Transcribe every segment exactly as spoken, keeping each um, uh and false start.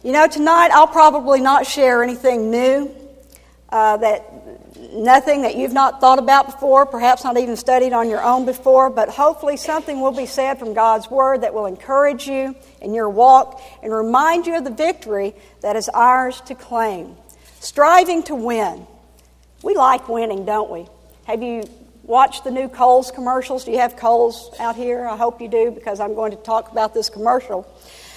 You know, tonight I'll probably not share anything new, uh, that nothing that you've not thought about before, perhaps not even studied on your own before, but hopefully something will be said from God's Word that will encourage you in your walk and remind you of the victory that is ours to claim. Striving to win. We like winning, don't we? Have you watched the new Kohl's commercials? Do you have Kohl's out here? I hope you do, because I'm going to talk about this commercial.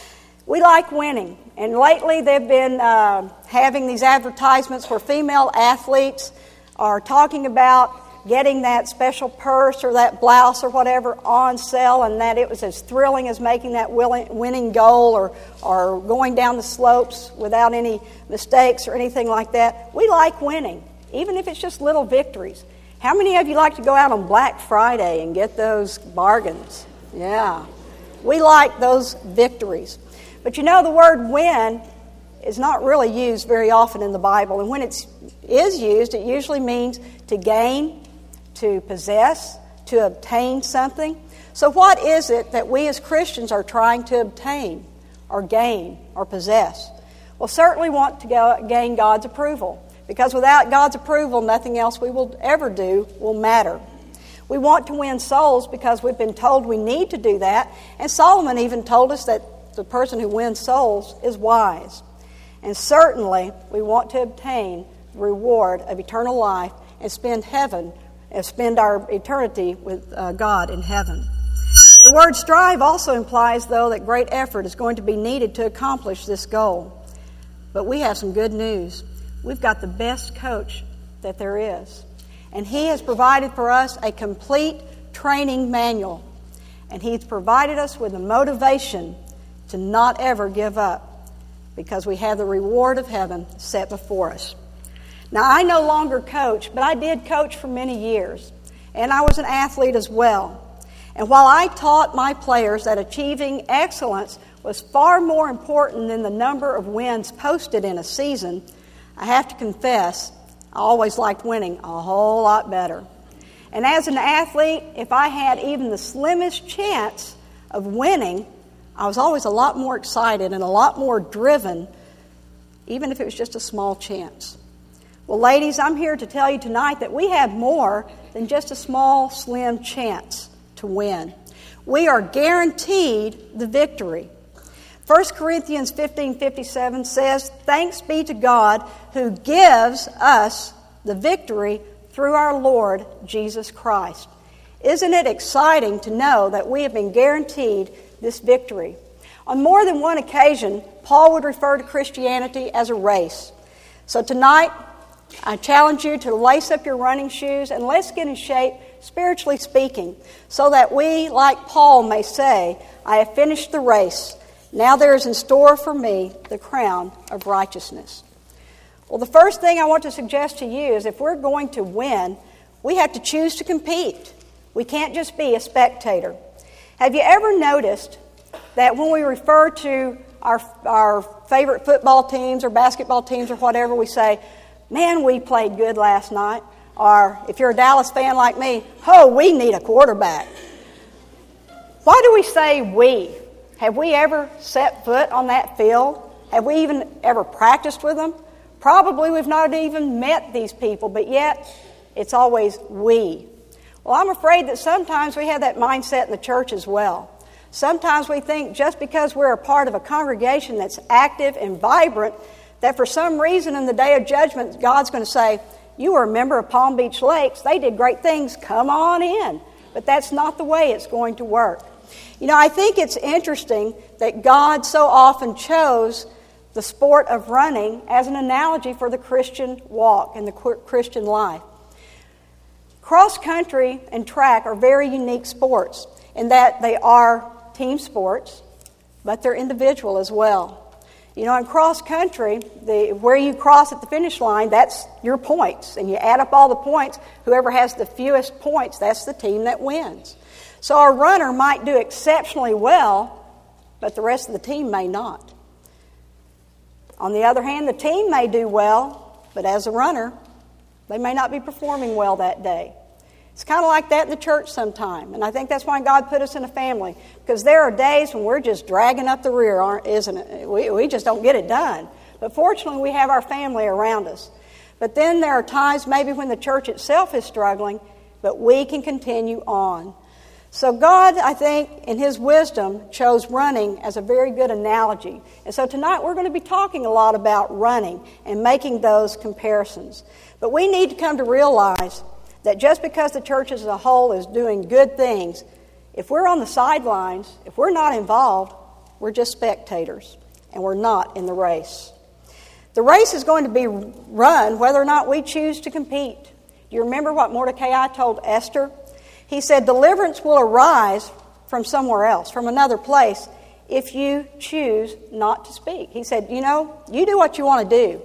We like winning, and lately they've been uh, having these advertisements where female athletes are talking about getting that special purse or that blouse or whatever on sale, and that it was as thrilling as making that winning goal or, or going down the slopes without any mistakes or anything like that. We like winning, even if it's just little victories. How many of you like to go out on Black Friday and get those bargains? Yeah, we like those victories. But you know, the word win is not really used very often in the Bible. And when it is used, it usually means to gain, to possess, to obtain something. So what is it that we as Christians are trying to obtain or gain or possess? Well, certainly want to go, gain God's approval. Because without God's approval, nothing else we will ever do will matter. We want to win souls because we've been told we need to do that. And Solomon even told us that the person who wins souls is wise. And certainly, we want to obtain the reward of eternal life and spend heaven, and spend our eternity with uh, God in heaven. The word strive also implies, though, that great effort is going to be needed to accomplish this goal. But we have some good news. We've got the best coach that there is. And he has provided for us a complete training manual. And he's provided us with the motivation to not ever give up, because we have the reward of heaven set before us. Now, I no longer coach, but I did coach for many years, and I was an athlete as well. And while I taught my players that achieving excellence was far more important than the number of wins posted in a season, I have to confess, I always liked winning a whole lot better. And as an athlete, if I had even the slimmest chance of winning, I was always a lot more excited and a lot more driven, even if it was just a small chance. Well, ladies, I'm here to tell you tonight that we have more than just a small, slim chance to win. We are guaranteed the victory. First Corinthians fifteen fifty-seven says, "Thanks be to God who gives us the victory through our Lord Jesus Christ." Isn't it exciting to know that we have been guaranteed this victory? On more than one occasion, Paul would refer to Christianity as a race. So tonight, I challenge you to lace up your running shoes and let's get in shape, spiritually speaking, so that we, like Paul, may say, "I have finished the race. Now there is in store for me the crown of righteousness." Well, the first thing I want to suggest to you is if we're going to win, we have to choose to compete. We can't just be a spectator. Have you ever noticed that when we refer to our our favorite football teams or basketball teams or whatever, we say, "Man, we played good last night." Or if you're a Dallas fan like me, "Oh, we need a quarterback." Why do we say we? Have we ever set foot on that field? Have we even ever practiced with them? Probably we've not even met these people, but yet it's always we. Well, I'm afraid that sometimes we have that mindset in the church as well. Sometimes we think just because we're a part of a congregation that's active and vibrant, that for some reason in the day of judgment, God's going to say, "You were a member of Palm Beach Lakes. They did great things. Come on in." But that's not the way it's going to work. You know, I think it's interesting that God so often chose the sport of running as an analogy for the Christian walk and the Christian life. Cross country and track are very unique sports in that they are team sports, but they're individual as well. You know, in cross country, the where you cross at the finish line, that's your points. And you add up all the points, whoever has the fewest points, that's the team that wins. So a runner might do exceptionally well, but the rest of the team may not. On the other hand, the team may do well, but as a runner, they may not be performing well that day. It's kind of like that in the church sometime. And I think that's why God put us in a family. Because there are days when we're just dragging up the rear, aren't, isn't it? We, we just don't get it done. But fortunately, we have our family around us. But then there are times maybe when the church itself is struggling, but we can continue on. So God, I think, in His wisdom, chose running as a very good analogy. And so tonight we're going to be talking a lot about running and making those comparisons. But we need to come to realize that just because the church as a whole is doing good things, if we're on the sidelines, if we're not involved, we're just spectators, and we're not in the race. The race is going to be run whether or not we choose to compete. Do you remember what Mordecai told Esther? He said, deliverance will arise from somewhere else, from another place, if you choose not to speak. He said, you know, you do what you want to do,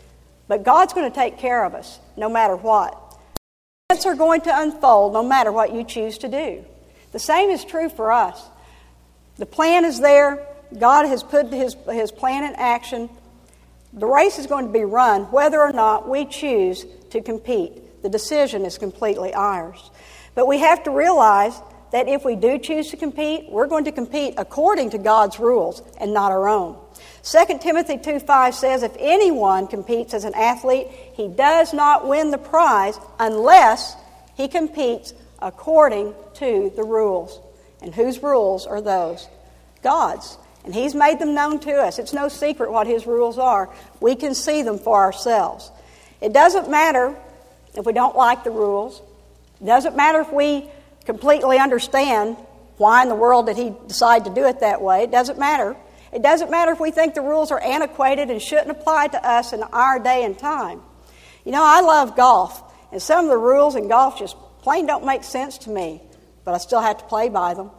but God's going to take care of us no matter what. Events are going to unfold no matter what you choose to do. The same is true for us. The plan is there. God has put his, his plan in action. The race is going to be run whether or not we choose to compete. The decision is completely ours. But we have to realize that if we do choose to compete, we're going to compete according to God's rules and not our own. Second Timothy two five says, if anyone competes as an athlete, he does not win the prize unless he competes according to the rules. And whose rules are those? God's. And He's made them known to us. It's no secret what His rules are. We can see them for ourselves. It doesn't matter if we don't like the rules. It doesn't matter if we completely understand why in the world did He decide to do it that way. It doesn't matter. It doesn't matter if we think the rules are antiquated and shouldn't apply to us in our day and time. You know, I love golf, and some of the rules in golf just plain don't make sense to me, but I still have to play by them.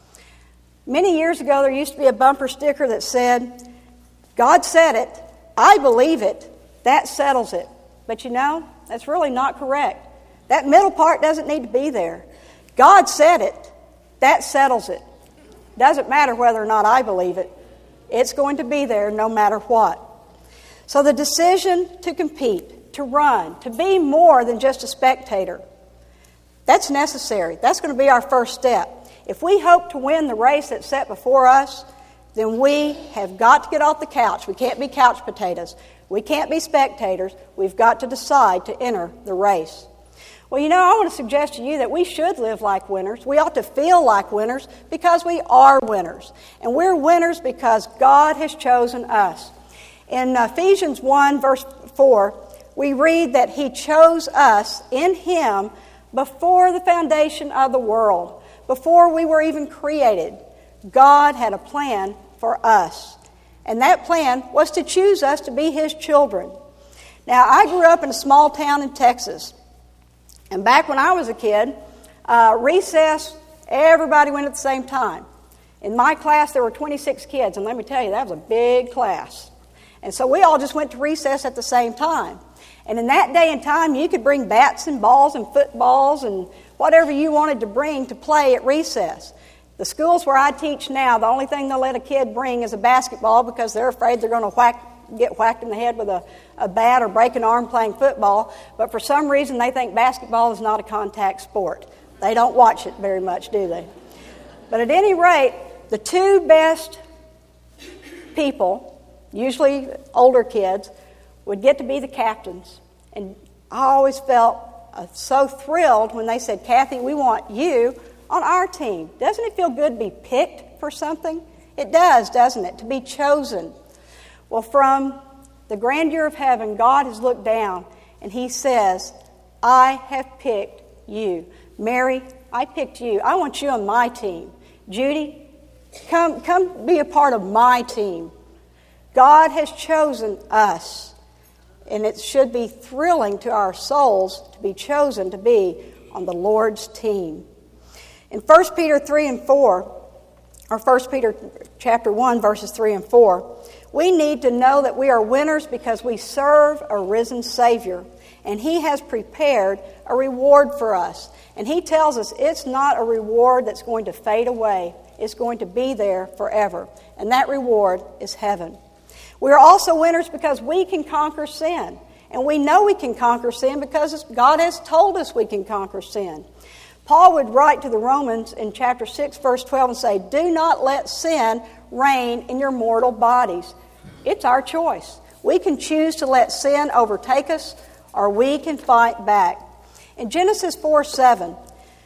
Many years ago, there used to be a bumper sticker that said, God said it, I believe it, that settles it. But you know, that's really not correct. That middle part doesn't need to be there. God said it, that settles it. Doesn't matter whether or not I believe it. It's going to be there no matter what. So the decision to compete, to run, to be more than just a spectator, that's necessary. That's going to be our first step. If we hope to win the race that's set before us, then we have got to get off the couch. We can't be couch potatoes. We can't be spectators. We've got to decide to enter the race. Well, you know, I want to suggest to you that we should live like winners. We ought to feel like winners because we are winners. And we're winners because God has chosen us. In Ephesians one, verse four, we read that He chose us in Him before the foundation of the world. Before we were even created, God had a plan for us. And that plan was to choose us to be His children. Now, I grew up in a small town in Texas. And back when I was a kid, uh, recess, everybody went at the same time. In my class, there were twenty-six kids, and let me tell you, that was a big class. And so we all just went to recess at the same time. And in that day and time, you could bring bats and balls and footballs and whatever you wanted to bring to play at recess. The schools where I teach now, the only thing they'll let a kid bring is a basketball because they're afraid they're going to whack get whacked in the head with a, a bat or break an arm playing football. But for some reason, they think basketball is not a contact sport. They don't watch it very much, do they? But at any rate, the two best people, usually older kids, would get to be the captains. And I always felt uh, so thrilled when they said, Kathy, we want you on our team. Doesn't it feel good to be picked for something? It does, doesn't it? To be chosen. Well, from the grandeur of heaven, God has looked down and He says, I have picked you. Mary, I picked you. I want you on my team. Judy, come, come be a part of my team. God has chosen us. And it should be thrilling to our souls to be chosen to be on the Lord's team. In First Peter three and four, or First Peter chapter one, verses three and four, we need to know that we are winners because we serve a risen Savior. And He has prepared a reward for us. And He tells us it's not a reward that's going to fade away. It's going to be there forever. And that reward is heaven. We are also winners because we can conquer sin. And we know we can conquer sin because God has told us we can conquer sin. Paul would write to the Romans in chapter six, verse twelve, and say, "Do not let sin reign in your mortal bodies." It's our choice. We can choose to let sin overtake us, or we can fight back. In Genesis four seven,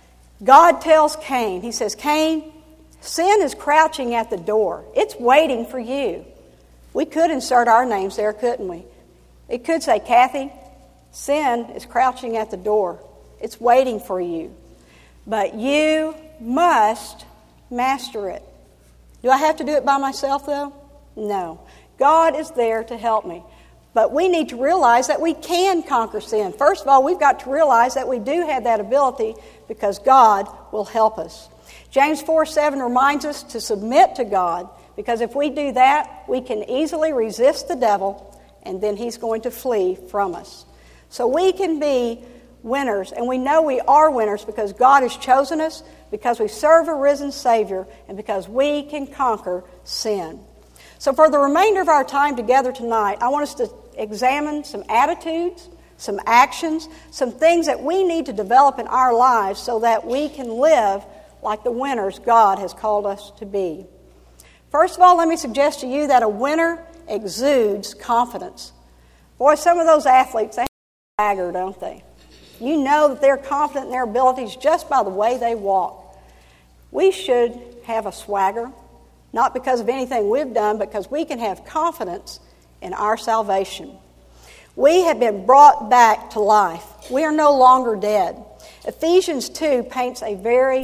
God tells Cain, he says, "Cain, sin is crouching at the door. It's waiting for you." We could insert our names there, couldn't we? It could say, "Kathy, sin is crouching at the door. It's waiting for you. But you must master it." Do I have to do it by myself, though? No. God is there to help me. But we need to realize that we can conquer sin. First of all, we've got to realize that we do have that ability because God will help us. James four seven reminds us to submit to God, because if we do that, we can easily resist the devil, and then he's going to flee from us. So we can be winners, and we know we are winners because God has chosen us, because we serve a risen Savior, and because we can conquer sin. So for the remainder of our time together tonight, I want us to examine some attitudes, some actions, some things that we need to develop in our lives so that we can live like the winners God has called us to be. First of all, let me suggest to you that a winner exudes confidence. Boy, some of those athletes, they have a swagger, don't they? You know that they're confident in their abilities just by the way they walk. We should have a swagger, not because of anything we've done, but because we can have confidence in our salvation. We have been brought back to life. We are no longer dead. Ephesians two paints a very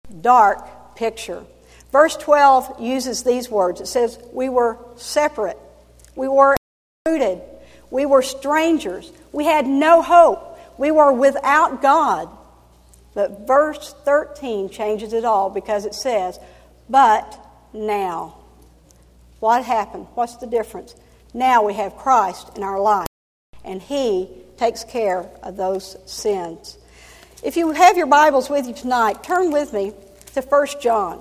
dark picture. Verse twelve uses these words. It says, "We were separate. We were excluded. We were strangers. We had no hope. We were without God." But verse thirteen changes it all because it says, "But now." What happened? What's the difference? Now we have Christ in our life, and He takes care of those sins. If you have your Bibles with you tonight, turn with me to First John.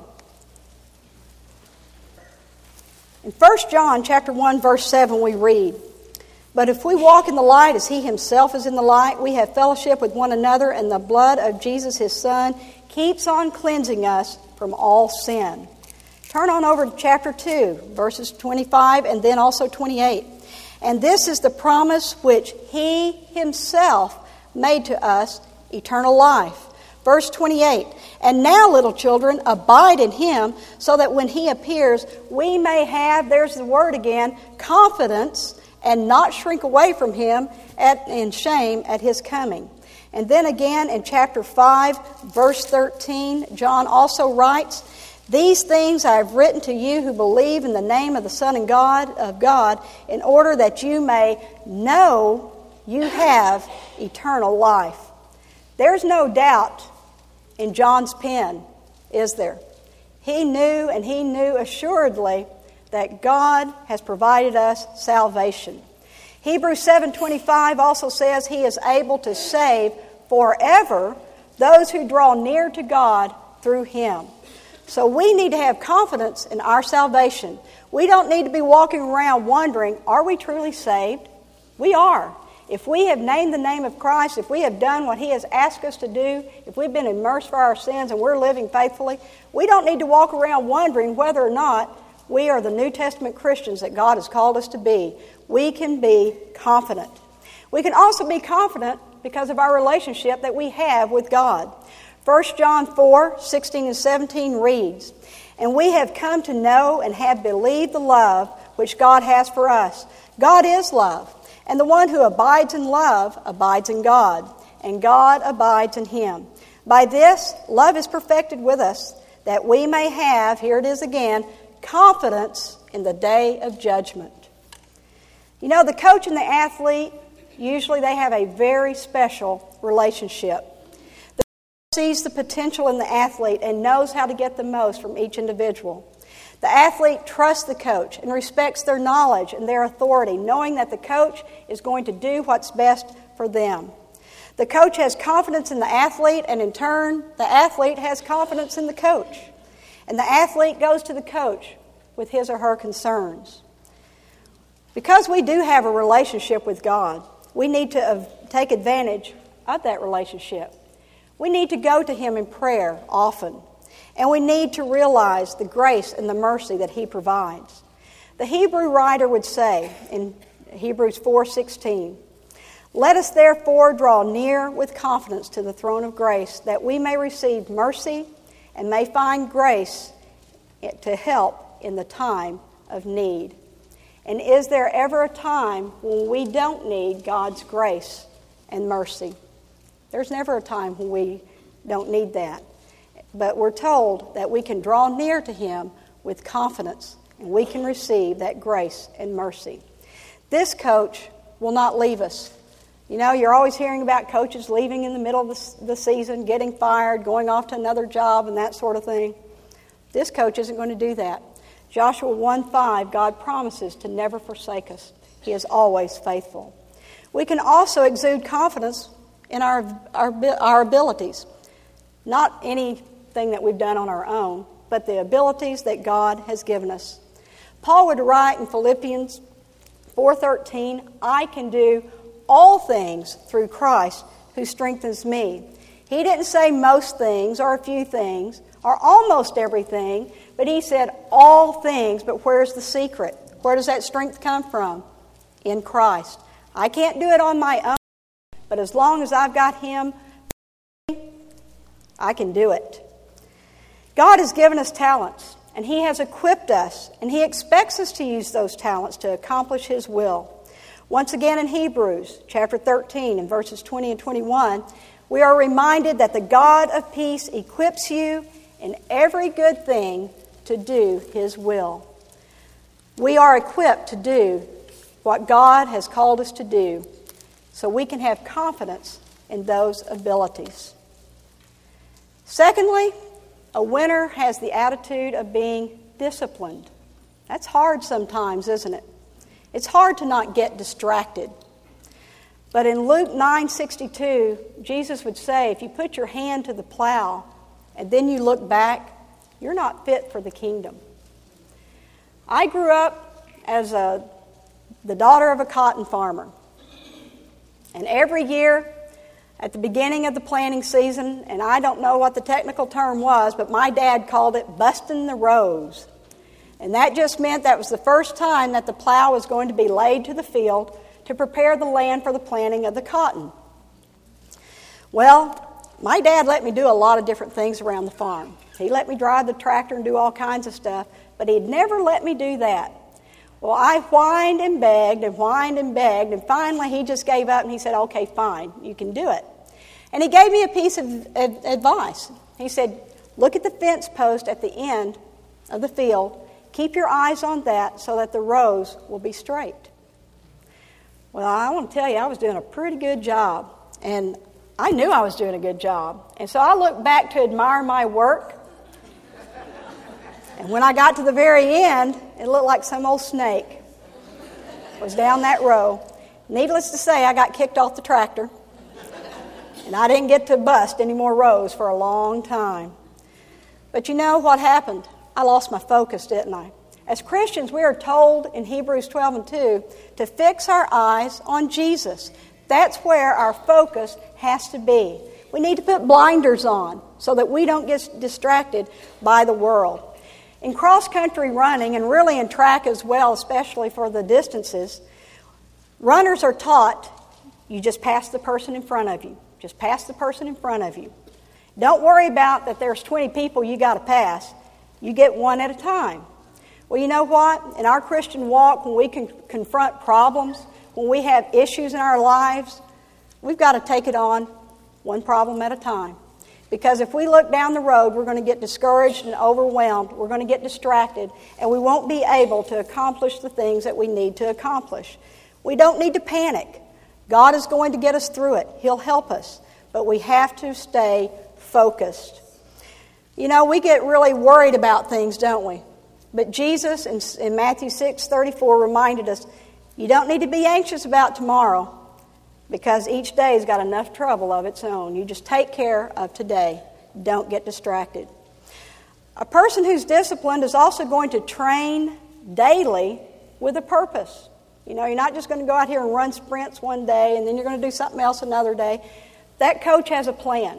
In First John chapter one, verse seven, we read, "But if we walk in the light as He Himself is in the light, we have fellowship with one another, and the blood of Jesus His Son keeps on cleansing us from all sin." Turn on over to chapter two, verses twenty-five and then also twenty-eight. "And this is the promise which He Himself made to us, eternal life." Verse twenty-eight, "And now, little children, abide in Him, so that when He appears, we may have," there's the word again, "confidence, and not shrink away from Him at, in shame at His coming." And then again in chapter five, verse thirteen, John also writes, "These things I have written to you who believe in the name of the Son and God of God, in order that you may know you have eternal life." There's no doubt in John's pen, is there? He knew, and he knew assuredly, that God has provided us salvation. Hebrews seven twenty-five also says He is able to save forever those who draw near to God through Him. So we need to have confidence in our salvation. We don't need to be walking around wondering, are we truly saved? We are. If we have named the name of Christ, if we have done what He has asked us to do, if we've been immersed for our sins and we're living faithfully, we don't need to walk around wondering whether or not we are the New Testament Christians that God has called us to be. We can be confident. We can also be confident because of our relationship that we have with God. First John four, sixteen and seventeen reads, "And we have come to know and have believed the love which God has for us. God is love, and the one who abides in love abides in God, and God abides in him. By this, love is perfected with us, that we may have," here it is again, "confidence in the day of judgment." You know, the coach and the athlete, usually they have a very special relationship. The coach sees the potential in the athlete and knows how to get the most from each individual. The athlete trusts the coach and respects their knowledge and their authority, knowing that the coach is going to do what's best for them. The coach has confidence in the athlete, and in turn, the athlete has confidence in the coach. And the athlete goes to the coach with his or her concerns. Because we do have a relationship with God, we need to uh, take advantage of that relationship. We need to go to Him in prayer often. And we need to realize the grace and the mercy that He provides. The Hebrew writer would say in Hebrews four sixteen, "Let us therefore draw near with confidence to the throne of grace, that we may receive mercy and may find grace to help in the time of need." And is there ever a time when we don't need God's grace and mercy? There's never a time when we don't need that. But we're told that we can draw near to Him with confidence, and we can receive that grace and mercy. This coach will not leave us. You know, you're always hearing about coaches leaving in the middle of the, the season, getting fired, going off to another job, and that sort of thing. This coach isn't going to do that. Joshua one five, God promises to never forsake us. He is always faithful. We can also exude confidence in our, our, our abilities. Not anything that we've done on our own, but the abilities that God has given us. Paul would write in Philippians four thirteen, "I can do all things through Christ who strengthens me." He didn't say most things or a few things or almost everything, but he said all things. But where's the secret? Where does that strength come from? In Christ. I can't do it on my own, but as long as I've got Him, I can do it. God has given us talents, and He has equipped us, and He expects us to use those talents to accomplish His will. Once again in Hebrews chapter thirteen and verses twenty and twenty-one, we are reminded that the God of peace equips you in every good thing to do His will. We are equipped to do what God has called us to do, so we can have confidence in those abilities. Secondly, a winner has the attitude of being disciplined. That's hard sometimes, isn't it? It's hard to not get distracted. But in Luke nine sixty-two, Jesus would say, if you put your hand to the plow and then you look back, you're not fit for the kingdom. I grew up as a, the daughter of a cotton farmer. And every year, at the beginning of the planting season, and I don't know what the technical term was, but my dad called it busting the rows. And that just meant that was the first time that the plow was going to be laid to the field to prepare the land for the planting of the cotton. Well, my dad let me do a lot of different things around the farm. He let me drive the tractor and do all kinds of stuff, but he'd never let me do that. Well, I whined and begged and whined and begged, and finally he just gave up and he said, okay, fine, you can do it. And he gave me a piece of advice. He said, look at the fence post at the end of the field. Keep your eyes on that so that the rows will be straight. Well, I want to tell you, I was doing a pretty good job, and I knew I was doing a good job. And so I looked back to admire my work. And when I got to the very end, it looked like some old snake was down that row. Needless to say, I got kicked off the tractor. And I didn't get to bust any more rows for a long time. But you know what happened? I lost my focus, didn't I? As Christians, we are told in Hebrews twelve and two to fix our eyes on Jesus. That's where our focus has to be. We need to put blinders on so that we don't get distracted by the world. In cross-country running, and really in track as well, especially for the distances, runners are taught you just pass the person in front of you. Just pass the person in front of you. Don't worry about that there's twenty people you got to pass. You get one at a time. Well, you know what? In our Christian walk, when we can confront problems, when we have issues in our lives, we've got to take it on one problem at a time. Because if we look down the road, we're going to get discouraged and overwhelmed. We're going to get distracted, and we won't be able to accomplish the things that we need to accomplish. We don't need to panic. God is going to get us through it. He'll help us. But we have to stay focused. You know, we get really worried about things, don't we? But Jesus in, in Matthew six thirty-four reminded us, you don't need to be anxious about tomorrow, because each day's got enough trouble of its own. You just take care of today. Don't get distracted. A person who's disciplined is also going to train daily with a purpose. You know, you're not just going to go out here and run sprints one day and then you're going to do something else another day. That coach has a plan.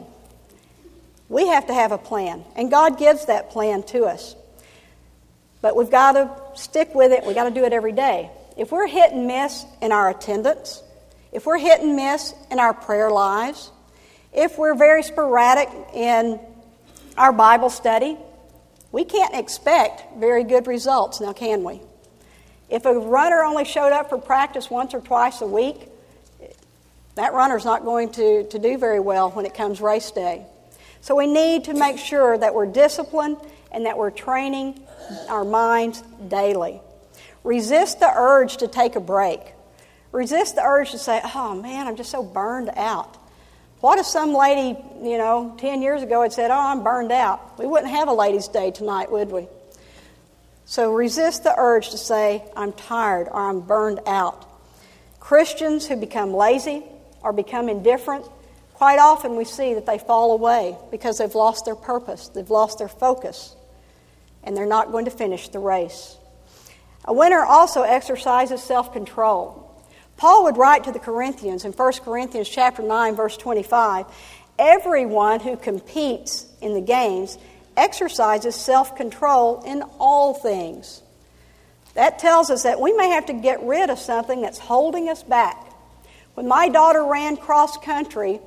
We have to have a plan, and God gives that plan to us. But we've got to stick with it. We've got to do it every day. If we're hit and miss in our attendance, if we're hit and miss in our prayer lives, if we're very sporadic in our Bible study, we can't expect very good results, now can we? If a runner only showed up for practice once or twice a week, that runner's not going to, to do very well when it comes race day. So we need to make sure that we're disciplined and that we're training our minds daily. Resist the urge to take a break. Resist the urge to say, oh man, I'm just so burned out. What if some lady, you know, ten years ago had said, oh, I'm burned out? We wouldn't have a ladies' day tonight, would we? So resist the urge to say, I'm tired or I'm burned out. Christians who become lazy or become indifferent, quite often we see that they fall away because they've lost their purpose, they've lost their focus, and they're not going to finish the race. A winner also exercises self-control. Paul would write to the Corinthians in First Corinthians chapter nine, verse twenty-five, everyone who competes in the games exercises self-control in all things. That tells us that we may have to get rid of something that's holding us back. When my daughter ran cross-country,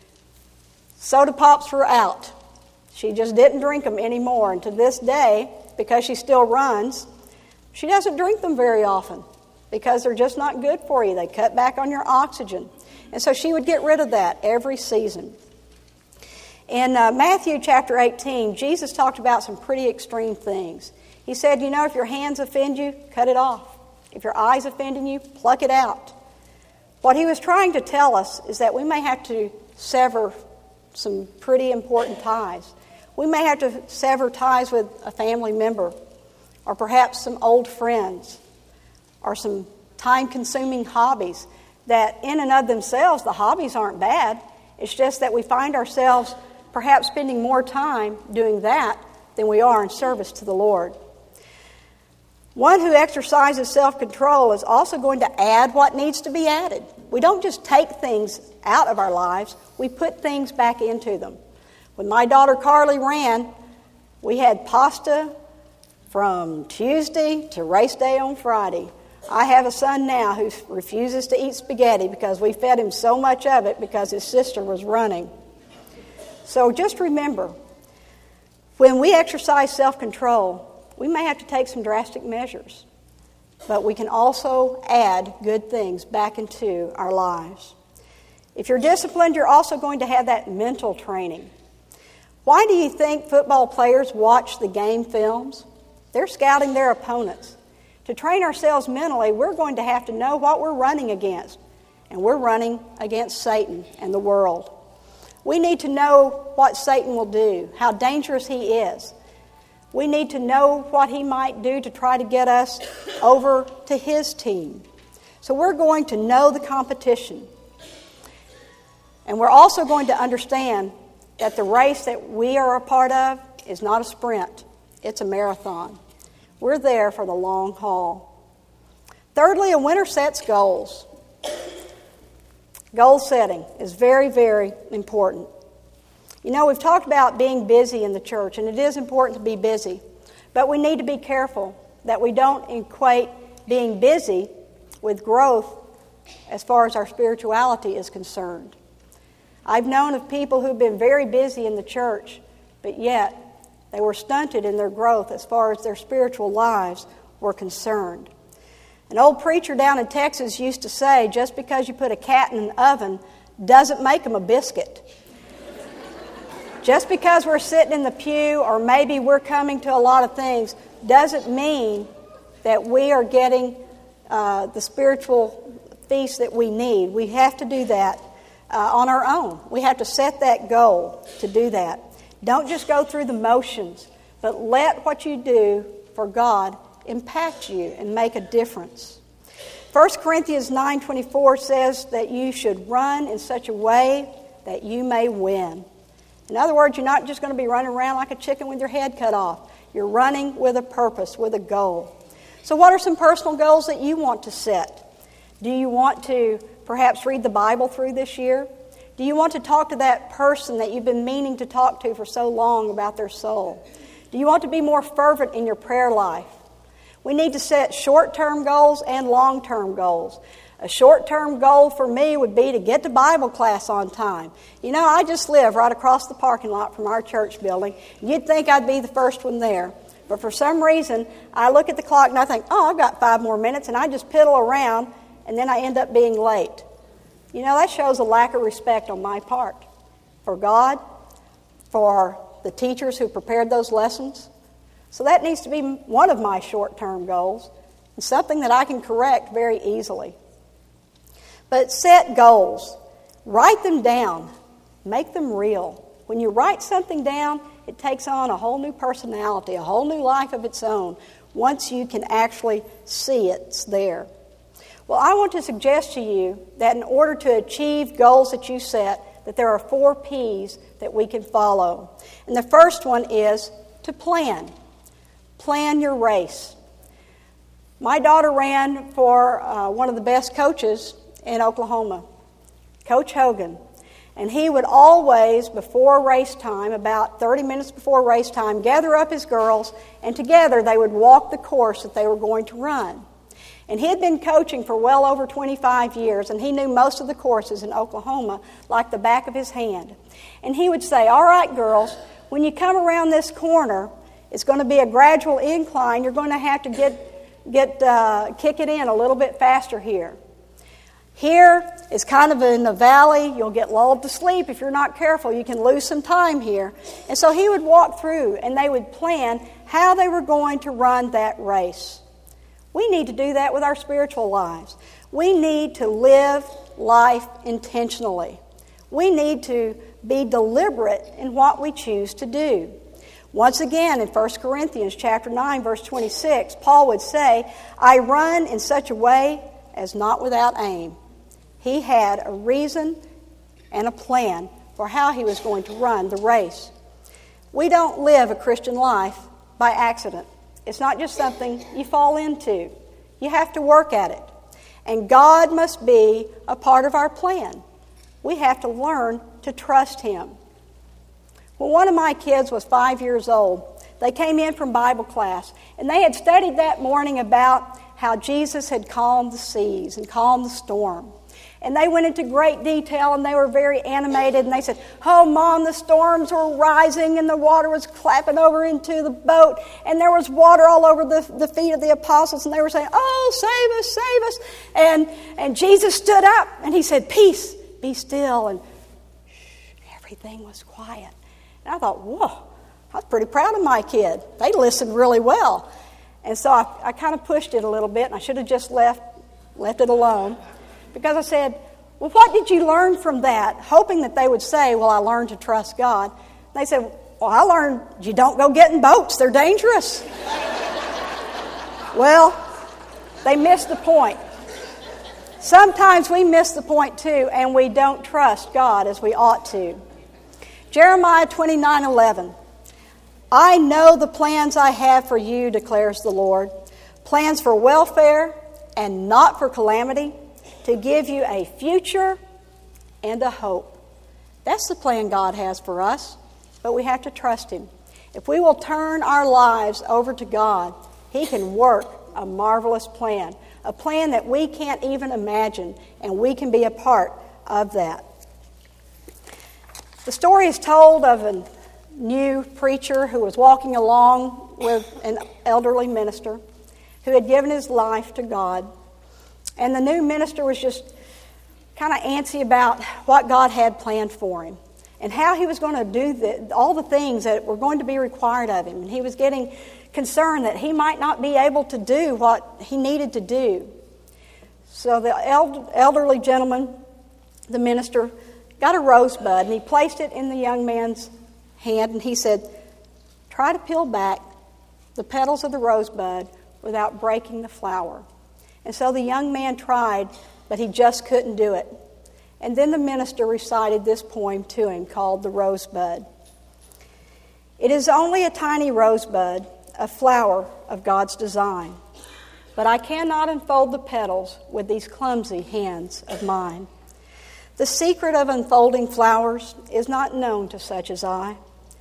soda pops were out. She just didn't drink them anymore. And to this day, because she still runs, she doesn't drink them very often because they're just not good for you. They cut back on your oxygen. And so she would get rid of that every season. In uh, Matthew chapter eighteen, Jesus talked about some pretty extreme things. He said, you know, if your hands offend you, cut it off. If your eye's offending you, pluck it out. What he was trying to tell us is that we may have to sever some pretty important ties. We may have to sever ties with a family member, or perhaps some old friends, or some time-consuming hobbies that in and of themselves, the hobbies aren't bad. It's just that we find ourselves perhaps spending more time doing that than we are in service to the Lord. One who exercises self-control is also going to add what needs to be added. We don't just take things out of our lives, we put things back into them. When my daughter Carly ran, we had pasta from Tuesday to race day on Friday. I have a son now who refuses to eat spaghetti because we fed him so much of it because his sister was running. So just remember, when we exercise self-control, we may have to take some drastic measures, but we can also add good things back into our lives. If you're disciplined, you're also going to have that mental training. Why do you think football players watch the game films? They're scouting their opponents. To train ourselves mentally, we're going to have to know what we're running against, and we're running against Satan and the world. We need to know what Satan will do, how dangerous he is. We need to know what he might do to try to get us over to his team. So we're going to know the competition. And we're also going to understand that the race that we are a part of is not a sprint. It's a marathon. We're there for the long haul. Thirdly, a winner sets goals. Goal setting is very, very important. You know, we've talked about being busy in the church, and it is important to be busy. But we need to be careful that we don't equate being busy with growth as far as our spirituality is concerned. I've known of people who've been very busy in the church, but yet they were stunted in their growth as far as their spiritual lives were concerned. An old preacher down in Texas used to say, just because you put a cat in an oven doesn't make them a biscuit. Just because we're sitting in the pew or maybe we're coming to a lot of things doesn't mean that we are getting uh, the spiritual feast that we need. We have to do that uh, on our own. We have to set that goal to do that. Don't just go through the motions, but let what you do for God impact you and make a difference. First Corinthians nine twenty-four says that you should run in such a way that you may win. In other words, you're not just going to be running around like a chicken with your head cut off. You're running with a purpose, with a goal. So what are some personal goals that you want to set? Do you want to perhaps read the Bible through this year? Do you want to talk to that person that you've been meaning to talk to for so long about their soul? Do you want to be more fervent in your prayer life? We need to set short-term goals and long-term goals. A short-term goal for me would be to get to Bible class on time. You know, I just live right across the parking lot from our church building. You'd think I'd be the first one there. But for some reason, I look at the clock and I think, oh, I've got five more minutes, and I just piddle around, and then I end up being late. You know, that shows a lack of respect on my part for God, for the teachers who prepared those lessons. So that needs to be one of my short-term goals, and something that I can correct very easily. But set goals. Write them down. Make them real. When you write something down, it takes on a whole new personality, a whole new life of its own, once you can actually see it's there. Well, I want to suggest to you that in order to achieve goals that you set, that there are four P's that we can follow. And the first one is to plan. Plan your race. My daughter ran for uh, one of the best coaches in Oklahoma, Coach Hogan. And he would always, before race time, about thirty minutes before race time, gather up his girls, and together they would walk the course that they were going to run. And he had been coaching for well over twenty-five years, and he knew most of the courses in Oklahoma like the back of his hand. And he would say, all right, girls, when you come around this corner, it's going to be a gradual incline. You're going to have to get, get uh, kick it in a little bit faster here. Here is kind of in the valley. You'll get lulled to sleep if you're not careful. You can lose some time here. And so he would walk through, and they would plan how they were going to run that race. We need to do that with our spiritual lives. We need to live life intentionally. We need to be deliberate in what we choose to do. Once again, in First Corinthians chapter nine, verse twenty-six, Paul would say, I run in such a way as not without aim. He had a reason and a plan for how he was going to run the race. We don't live a Christian life by accident. It's not just something you fall into. You have to work at it. And God must be a part of our plan. We have to learn to trust Him. When one of my kids was five years old, they came in from Bible class, and they had studied that morning about how Jesus had calmed the seas and calmed the storm. And they went into great detail, and they were very animated, and they said, oh, Mom, the storms were rising, and the water was clapping over into the boat, and there was water all over the, the feet of the apostles, and they were saying, oh, save us, save us. And, and Jesus stood up, and He said, peace, be still, and shh, everything was quiet. And I thought, whoa, I was pretty proud of my kid. They listened really well. And so I, I kind of pushed it a little bit, and I should have just left, left it alone. Because I said, well, what did you learn from that? Hoping that they would say, well, I learned to trust God. And they said, well, I learned you don't go get in boats. They're dangerous. Well, they missed the point. Sometimes we miss the point too, and we don't trust God as we ought to. Jeremiah twenty-nine eleven. I know the plans I have for you, declares the Lord. Plans for welfare and not for calamity, to give you a future and a hope. That's the plan God has for us, but we have to trust Him. If we will turn our lives over to God, He can work a marvelous plan, a plan that we can't even imagine, and we can be a part of that. The story is told of a new preacher who was walking along with an elderly minister who had given his life to God. And the new minister was just kind of antsy about what God had planned for him and how he was going to do the, all the things that were going to be required of him. And he was getting concerned that he might not be able to do what he needed to do. So the elderly gentleman, the minister, got a rosebud, and he placed it in the young man's hand, and he said, try to peel back the petals of the rosebud without breaking the flower. And so the young man tried, but he just couldn't do it. And then the minister recited this poem to him called The Rosebud. It is only a tiny rosebud, a flower of God's design. but I cannot unfold the petals with these clumsy hands of mine. The secret of unfolding flowers is not known to such as I.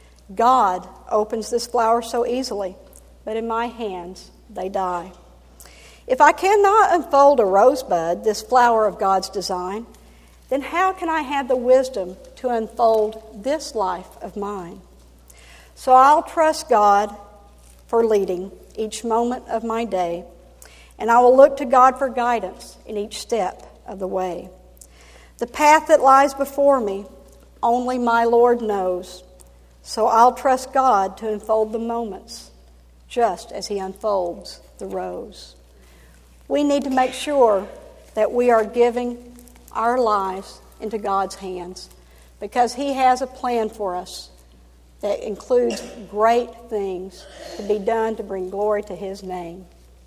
God opens this flower so easily, but in my hands they die. If I cannot unfold a rosebud, this flower of God's design, then how can I have the wisdom to unfold this life of mine? So I'll trust God for leading each moment of my day, and I will look to God for guidance in each step of the way. The path that lies before me, only my Lord knows, so I'll trust God to unfold the moments, just as He unfolds the rose. We need to make sure that we are giving our lives into God's hands, because He has a plan for us that includes great things to be done to bring glory to His name.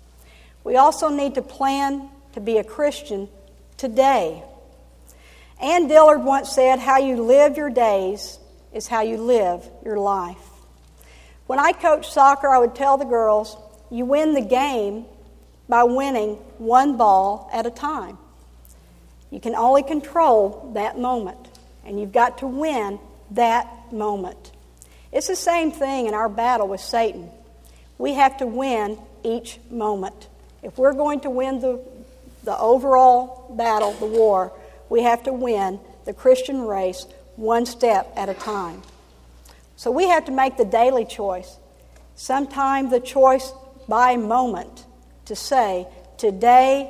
We also need to plan to be a Christian today. Ann Dillard once said, "How you live your days is how you live your life." When I coached soccer, I would tell the girls, you win the game by winning one ball at a time. You can only control that moment, and you've got to win that moment. It's the same thing in our battle with Satan. We have to win each moment. If we're going to win the, the overall battle, the war, we have to win the Christian race one step at a time. So we have to make the daily choice, sometimes the choice by moment, to say, today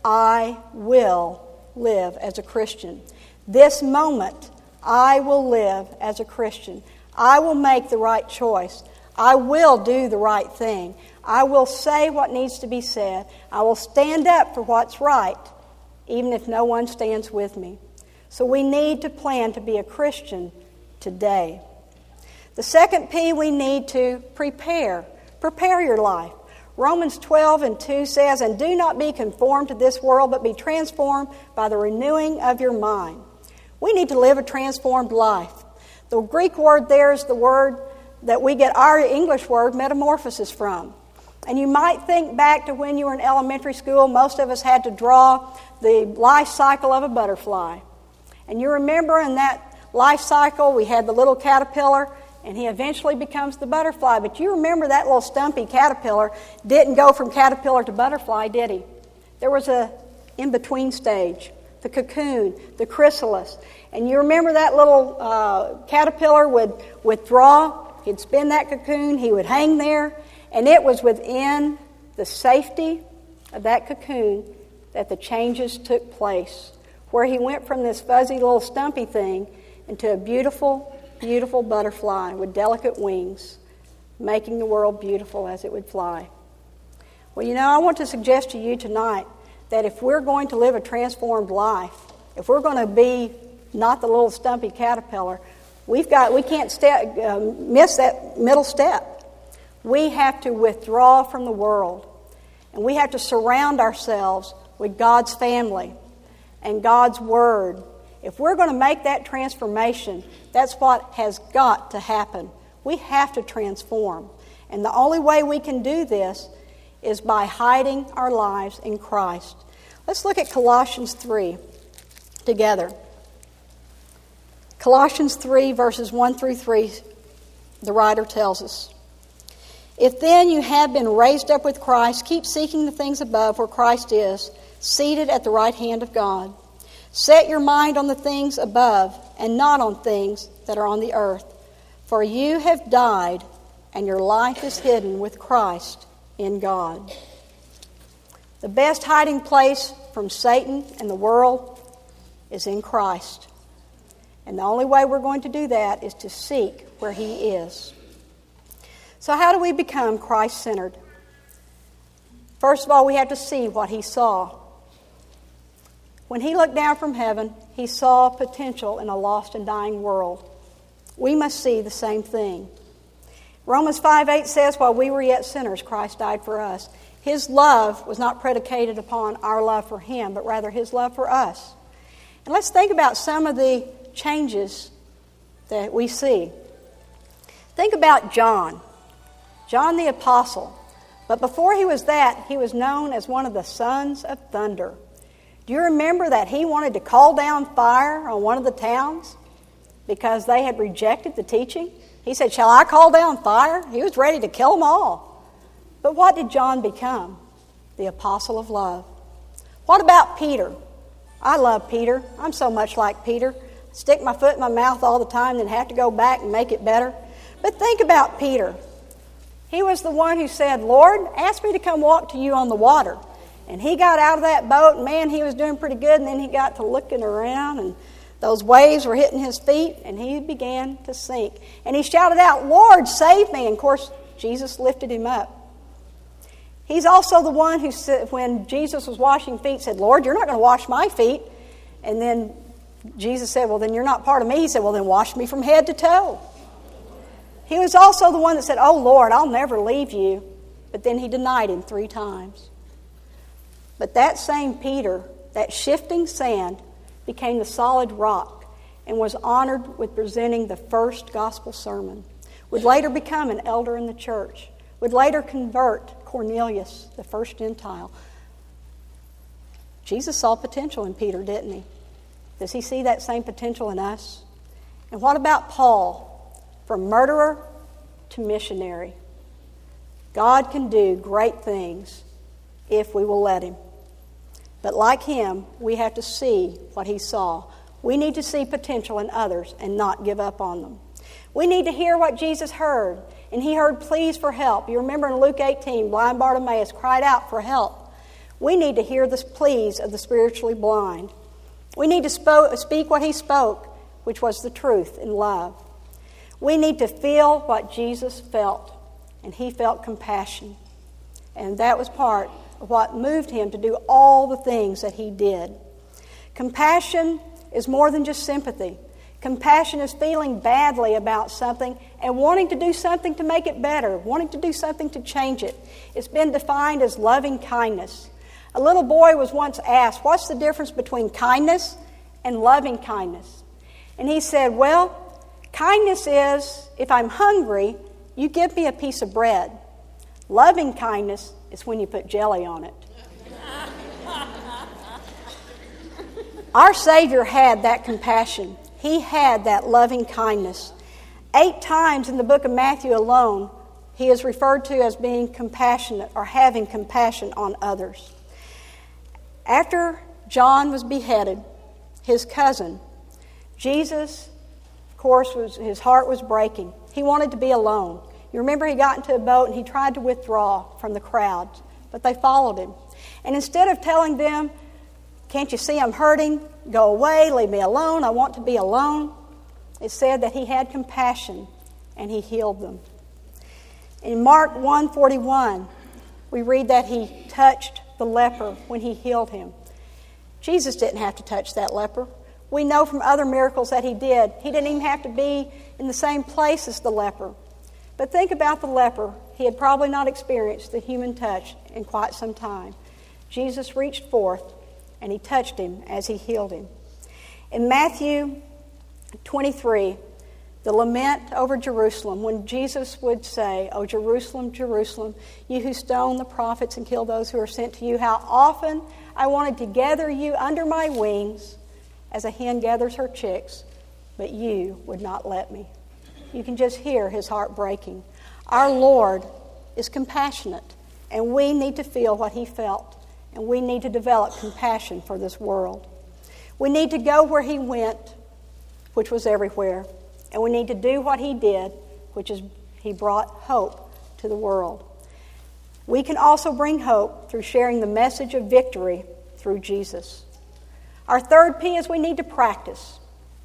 I will live as a Christian. This moment I will live as a Christian. I will make the right choice. I will do the right thing. I will say what needs to be said. I will stand up for what's right, even if no one stands with me. So we need to plan to be a Christian today. The second P, we need to prepare. Prepare your life. Romans twelve and two says, "And do not be conformed to this world, but be transformed by the renewing of your mind." We need to live a transformed life. The Greek word there is the word that we get our English word metamorphosis from. And you might think back to when you were in elementary school. Most of us had to draw the life cycle of a butterfly. And you remember in that life cycle, we had the little caterpillar, and he eventually becomes the butterfly. But you remember that little stumpy caterpillar didn't go from caterpillar to butterfly, did he? There was a in-between stage, the cocoon, the chrysalis. And you remember that little uh, caterpillar would withdraw, he'd spin that cocoon, he would hang there, and it was within the safety of that cocoon that the changes took place, where he went from this fuzzy little stumpy thing into a beautiful, beautiful butterfly with delicate wings, making the world beautiful as it would fly. Well, you know, I want to suggest to you tonight that if we're going to live a transformed life, if we're going to be not the little stumpy caterpillar, we've got we can't step, uh, miss that middle step. We have to withdraw from the world, and we have to surround ourselves with God's family and God's Word. If we're going to make that transformation, that's what has got to happen. We have to transform. And the only way we can do this is by hiding our lives in Christ. Let's look at Colossians three together. Colossians three, verses one through three, the writer tells us, "If then you have been raised up with Christ, keep seeking the things above where Christ is, seated at the right hand of God. Set your mind on the things above and not on things that are on the earth. For you have died, and your life is hidden with Christ in God." The best hiding place from Satan and the world is in Christ. And the only way we're going to do that is to seek where He is. So how do we become Christ-centered? First of all, we have to see what He saw. When He looked down from heaven, He saw potential in a lost and dying world. We must see the same thing. Romans five eight says, "While we were yet sinners, Christ died for us." His love was not predicated upon our love for Him, but rather His love for us. And let's think about some of the changes that we see. Think about John. John the Apostle. But before he was that, he was known as one of the sons of thunder. Do you remember that he wanted to call down fire on one of the towns because they had rejected the teaching? He said, "Shall I call down fire?" He was ready to kill them all. But what did John become? The apostle of love. What about Peter? I love Peter. I'm so much like Peter. Stick my foot in my mouth all the time, then have to go back and make it better. But think about Peter. He was the one who said, "Lord, ask me to come walk to you on the water." And he got out of that boat, and man, he was doing pretty good. And then he got to looking around, and those waves were hitting his feet, and he began to sink. And he shouted out, "Lord, save me." And of course, Jesus lifted him up. He's also the one who said, when Jesus was washing feet, said, "Lord, you're not going to wash my feet." And then Jesus said, "Well, then you're not part of me." He said, "Well, then wash me from head to toe." He was also the one that said, "Oh, Lord, I'll never leave you." But then he denied him three times. But that same Peter, that shifting sand, became the solid rock and was honored with presenting the first gospel sermon, would later become an elder in the church, would later convert Cornelius, the first Gentile. Jesus saw potential in Peter, didn't he? Does he see that same potential in us? And what about Paul? From murderer to missionary. God can do great things if we will let him. But like him, we have to see what he saw. We need to see potential in others and not give up on them. We need to hear what Jesus heard. And he heard pleas for help. You remember in Luke eighteen, blind Bartimaeus cried out for help. We need to hear the pleas of the spiritually blind. We need to spo- speak what he spoke, which was the truth in love. We need to feel what Jesus felt. And he felt compassion. And that was part of what moved him to do all the things that he did. Compassion is more than just sympathy. Compassion is feeling badly about something and wanting to do something to make it better, wanting to do something to change it. It's been defined as loving kindness. A little boy was once asked, "What's the difference between kindness and loving kindness?" And he said, "Well, kindness is if I'm hungry, you give me a piece of bread. Loving kindness is when you put jelly on it." Our Savior had that compassion. He had that loving kindness. Eight times in the book of Matthew alone, he is referred to as being compassionate or having compassion on others. After John was beheaded, his cousin, Jesus, of course, was, his heart was breaking. He wanted to be alone. You remember he got into a boat and he tried to withdraw from the crowd, but they followed him. And instead of telling them, "Can't you see I'm hurting? Go away, leave me alone, I want to be alone," it said that he had compassion and he healed them. In Mark one forty-one, we read that he touched the leper when he healed him. Jesus didn't have to touch that leper. We know from other miracles that he did. He didn't even have to be in the same place as the leper. But think about the leper. He had probably not experienced the human touch in quite some time. Jesus reached forth and he touched him as he healed him. In Matthew twenty-three, the lament over Jerusalem, when Jesus would say, "O Jerusalem, Jerusalem, you who stone the prophets and kill those who are sent to you, how often I wanted to gather you under my wings as a hen gathers her chicks, but you would not let me." You can just hear his heart breaking. Our Lord is compassionate, and we need to feel what he felt, and we need to develop compassion for this world. We need to go where he went, which was everywhere, and we need to do what he did, which is he brought hope to the world. We can also bring hope through sharing the message of victory through Jesus. Our third P is we need to practice.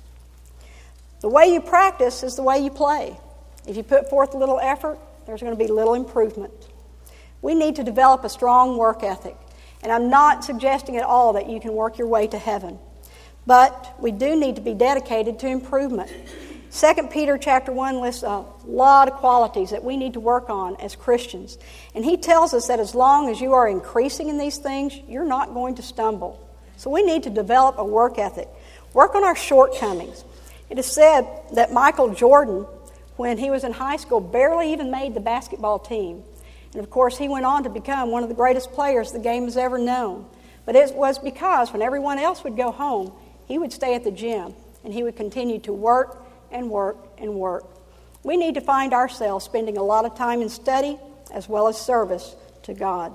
The way you practice is the way you play. If you put forth a little effort, there's going to be little improvement. We need to develop a strong work ethic. And I'm not suggesting at all that you can work your way to heaven. But we do need to be dedicated to improvement. Second Peter chapter one lists a lot of qualities that we need to work on as Christians. And he tells us that as long as you are increasing in these things, you're not going to stumble. So we need to develop a work ethic. Work on our shortcomings. It is said that Michael Jordan, when he was in high school, barely even made the basketball team. And of course, he went on to become one of the greatest players the game has ever known. But it was because when everyone else would go home, he would stay at the gym and he would continue to work and work and work. We need to find ourselves spending a lot of time in study as well as service to God.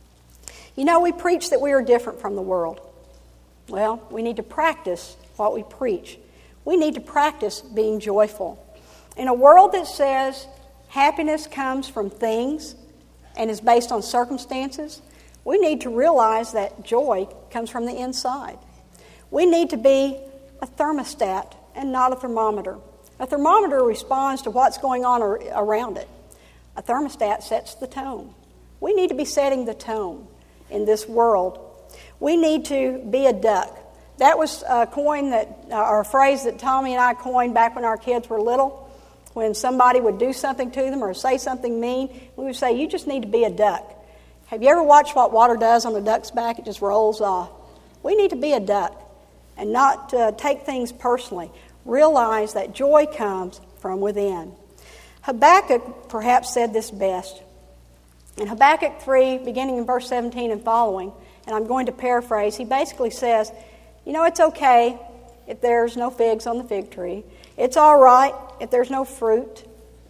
You know, we preach that we are different from the world. Well, we need to practice what we preach. We need to practice being joyful. In a world that says happiness comes from things and is based on circumstances, we need to realize that joy comes from the inside. We need to be a thermostat and not a thermometer. A thermometer responds to what's going on ar- around it. A thermostat sets the tone. We need to be setting the tone in this world. We need to be a duck. That was a coin that, uh, or a phrase that Tommy and I coined back when our kids were little. When somebody would do something to them or say something mean, we would say, you just need to be a duck. Have you ever watched what water does on a duck's back? It just rolls off. We need to be a duck and not uh, take things personally. Realize that joy comes from within. Habakkuk perhaps said this best. In Habakkuk three, beginning in verse seventeen and following, and I'm going to paraphrase, he basically says, you know, it's okay if there's no figs on the fig tree. It's all right if there's no fruit.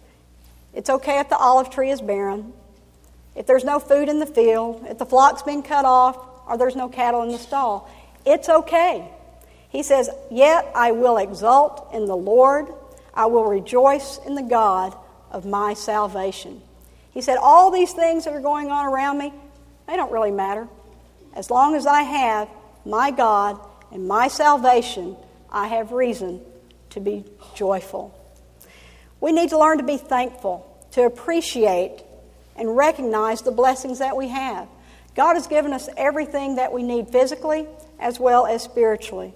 It's okay if the olive tree is barren. If there's no food in the field, if the flock's been cut off, or there's no cattle in the stall. It's okay. He says, yet I will exult in the Lord. I will rejoice in the God of my salvation. He said, all these things that are going on around me, they don't really matter. As long as I have my God and my salvation, I have reason to be joyful. We need to learn to be thankful, to appreciate and recognize the blessings that we have. God has given us everything that we need physically as well as spiritually.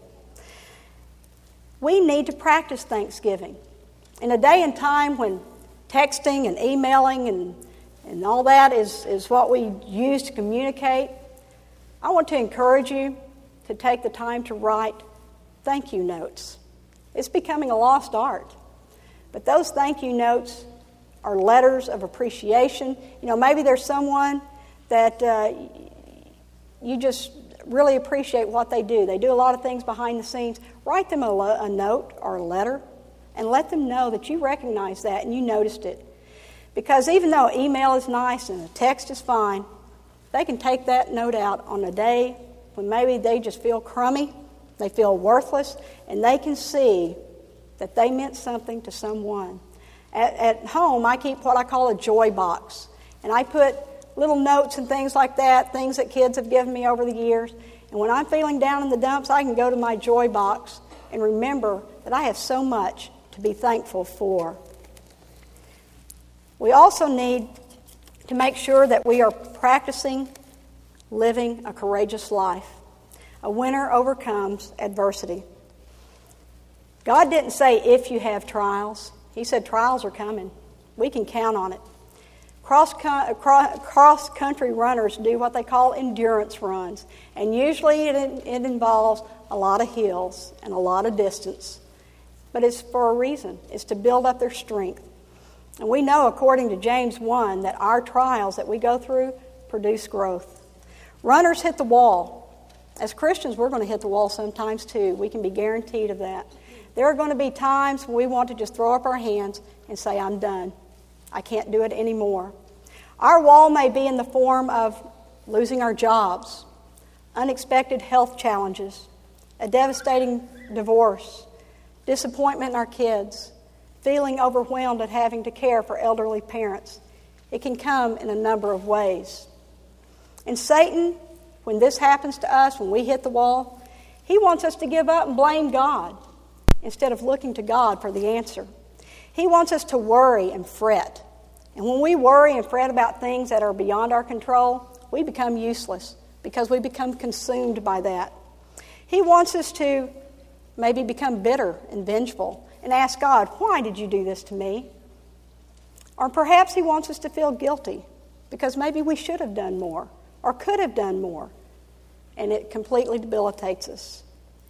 We need to practice thanksgiving. In a day and time when texting and emailing and, and all that is, is what we use to communicate, I want to encourage you to take the time to write thank you notes. It's becoming a lost art. But those thank you notes are letters of appreciation. You know, maybe there's someone that uh, you just really appreciate what they do. They do a lot of things behind the scenes. Write them a, lo- a note or a letter and let them know that you recognize that and you noticed it. Because even though email is nice and a text is fine, they can take that note out on a day when maybe they just feel crummy, they feel worthless, and they can see that they meant something to someone. At, at home, I keep what I call a joy box. And I put little notes and things like that, things that kids have given me over the years. And when I'm feeling down in the dumps, I can go to my joy box and remember that I have so much to be thankful for. We also need to make sure that we are practicing living a courageous life. A winner overcomes adversity. God didn't say if you have trials. He said trials are coming. We can count on it. Cross, cross country runners do what they call endurance runs. And usually it, it involves a lot of hills and a lot of distance. But it's for a reason. It's to build up their strength. And we know, according to James one, that our trials that we go through produce growth. Runners hit the wall. As Christians, we're going to hit the wall sometimes too. We can be guaranteed of that. There are going to be times when we want to just throw up our hands and say, I'm done. I can't do it anymore. Our wall may be in the form of losing our jobs, unexpected health challenges, a devastating divorce, disappointment in our kids, feeling overwhelmed at having to care for elderly parents. It can come in a number of ways. And Satan, when this happens to us, when we hit the wall, he wants us to give up and blame God instead of looking to God for the answer. He wants us to worry and fret. And when we worry and fret about things that are beyond our control, we become useless because we become consumed by that. He wants us to maybe become bitter and vengeful and ask God, why did you do this to me? Or perhaps he wants us to feel guilty because maybe we should have done more or could have done more. And it completely debilitates us.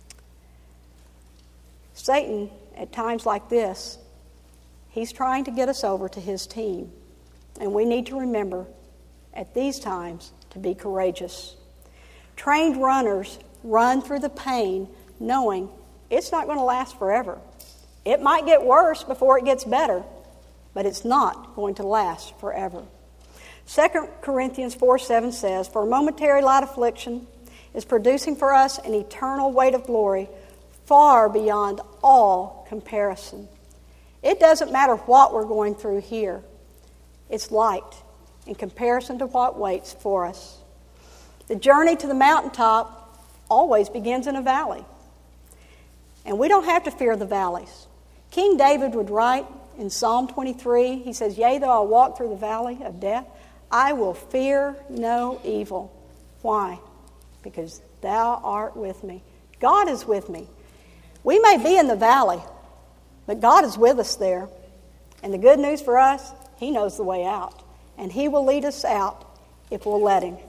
Satan, at times like this, he's trying to get us over to his team. And we need to remember at these times to be courageous. Trained runners run through the pain knowing it's not going to last forever. It might get worse before it gets better, but it's not going to last forever. Second Corinthians four seven says, "For a momentary light affliction is producing for us an eternal weight of glory far beyond all comparison." It doesn't matter what we're going through here. It's light in comparison to what waits for us. The journey to the mountaintop always begins in a valley. And we don't have to fear the valleys. King David would write in Psalm twenty-three, he says, "Yea, though I walk through the valley of death, I will fear no evil." Why? Because thou art with me. God is with me. We may be in the valley, but God is with us there. And the good news for us, He knows the way out. And He will lead us out if we'll let Him.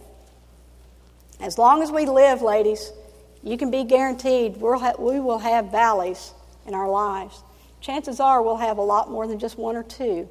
As long as we live, ladies, you can be guaranteed we'll ha- we will have valleys in our lives. Chances are we'll have a lot more than just one or two.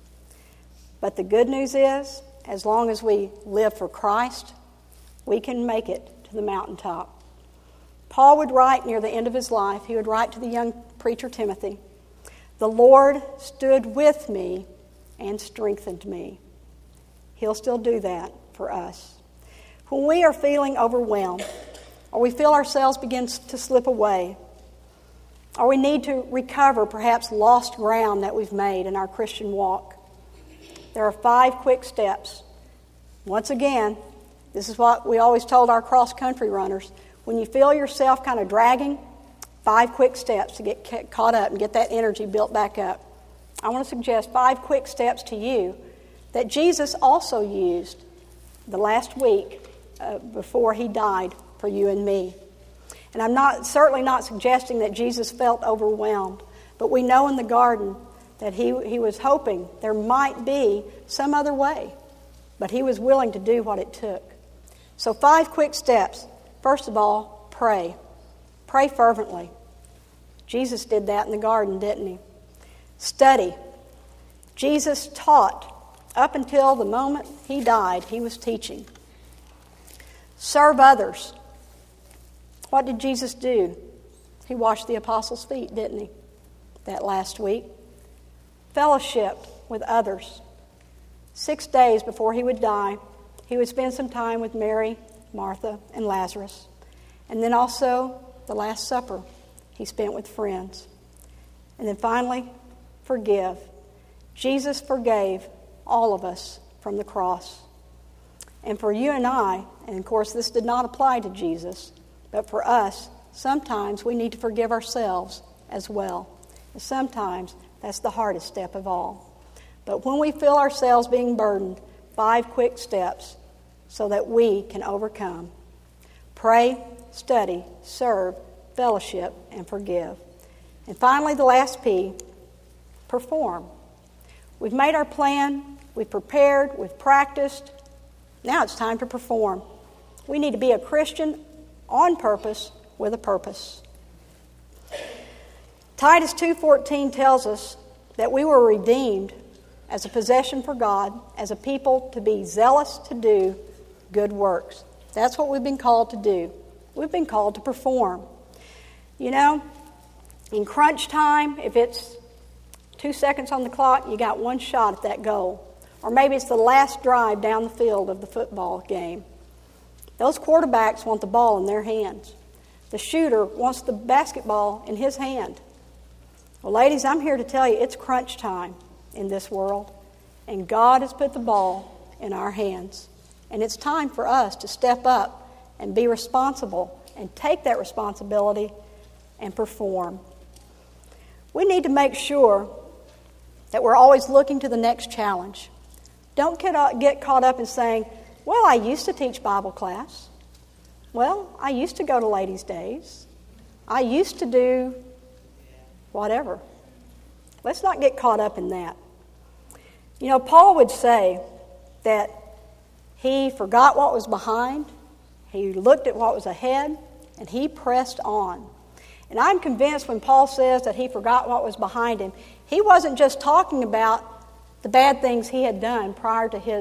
But the good news is, as long as we live for Christ, we can make it to the mountaintop. Paul would write near the end of his life, he would write to the young preacher Timothy, "The Lord stood with me and strengthened me." He'll still do that for us. When we are feeling overwhelmed, or we feel ourselves begin to slip away, or we need to recover perhaps lost ground that we've made in our Christian walk, there are five quick steps. Once again, this is what we always told our cross-country runners. When you feel yourself kind of dragging, five quick steps to get caught up and get that energy built back up. I want to suggest five quick steps to you that Jesus also used the last week uh, before He died for you and me. And I'm not certainly not suggesting that Jesus felt overwhelmed, but we know in the garden that he, he was hoping there might be some other way, but He was willing to do what it took. So five quick steps. First of all, pray. Pray fervently. Jesus did that in the garden, didn't He? Study. Jesus taught. Up until the moment He died, He was teaching. Serve others. What did Jesus do? He washed the apostles' feet, didn't He, that last week? Fellowship with others. Six days before He would die, He would spend some time with Mary, Martha, and Lazarus. And then also the Last Supper He spent with friends. And then finally, forgive. Jesus forgave all of us from the cross. And for you and I, and of course this did not apply to Jesus, but for us, sometimes we need to forgive ourselves as well. And sometimes that's the hardest step of all. But when we feel ourselves being burdened, five quick steps so that we can overcome. Pray, study, serve, fellowship, and forgive. And finally, the last P, perform. We've made our plan, we've prepared, we've practiced. Now it's time to perform. We need to be a Christian on purpose with a purpose. Titus two fourteen tells us that we were redeemed as a possession for God, as a people to be zealous to do good works. That's what we've been called to do. We've been called to perform. You know, in crunch time, if it's two seconds on the clock, you got one shot at that goal. Or maybe it's the last drive down the field of the football game. Those quarterbacks want the ball in their hands. The shooter wants the basketball in his hand. Well, ladies, I'm here to tell you it's crunch time in this world. And God has put the ball in our hands. And it's time for us to step up and be responsible and take that responsibility and perform. We need to make sure that we're always looking to the next challenge. Don't get caught up in saying, well, I used to teach Bible class. Well, I used to go to ladies' days. I used to do whatever. Let's not get caught up in that. You know, Paul would say that he forgot what was behind, he looked at what was ahead, and he pressed on. And I'm convinced when Paul says that he forgot what was behind him, he wasn't just talking about the bad things he had done prior to his